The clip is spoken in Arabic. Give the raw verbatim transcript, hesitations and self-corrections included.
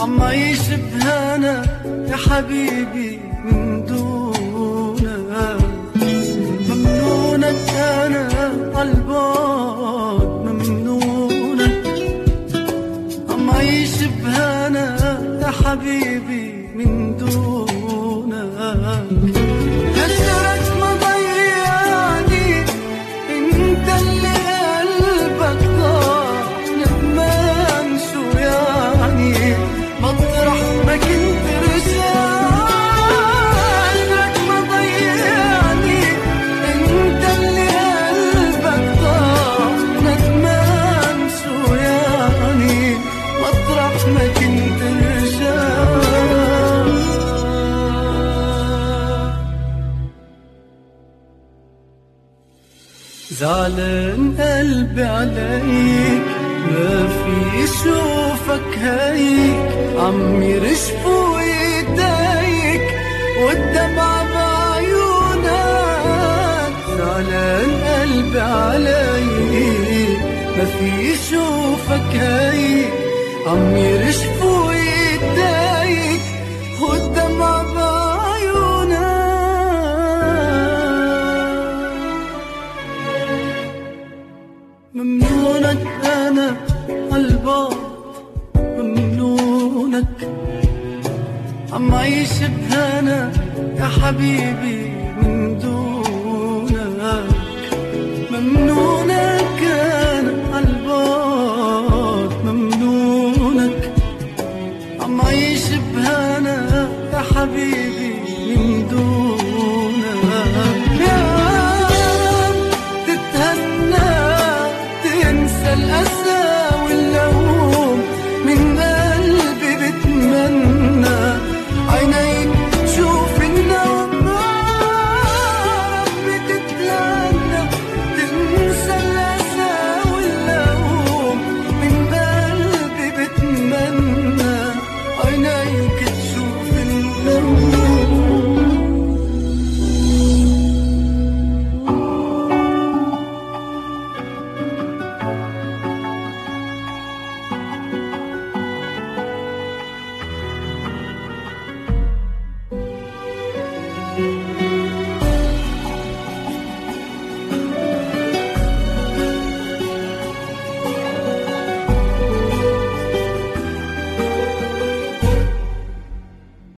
عم عيش بهنا يا حبيبي من دونك. ممنونك أنا عالبعد ممنونك، عم عيش بهنا يا حبيبي من دونك. هجرك ما ضيعني، انت اللي قلبك ضاع ندمان شو يعني، مطرح ما كنت رجعت. هجرك ما ضيعني، انت اللي قلبك ضاع ندمان شو يعني، مطرح ما كنت رجعت. زعلان قلبي عليك، ما في يشوفك هيك، عم يرشفوا ايديك والدمع بعيونك. زعلان قلبي عليك، ما في يشوفك هيك، عم يرشفوا ايديك والدمع بعيونك. ممنونك أنا عالبعد ممنونك، عم عيش بهنا يا حبيبي من دونك. ممنونك أنا عالبعد ممنونك، عم عيش بهنا يا حبيبي